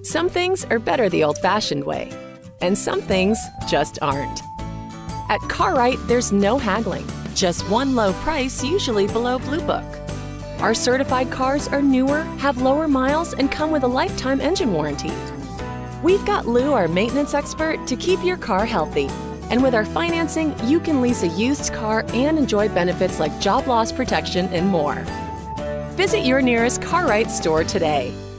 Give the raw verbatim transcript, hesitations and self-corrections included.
Some things are better the old-fashioned way, and some things just aren't. At Car-Right, there's no haggling, just one low price, usually below Blue Book. Our certified cars are newer, have lower miles, and come with a lifetime engine warranty. We've got Lou, our maintenance expert, to keep your car healthy. And with our financing, you can lease a used car and enjoy benefits like job loss protection and more. Visit your nearest Car-Right store today.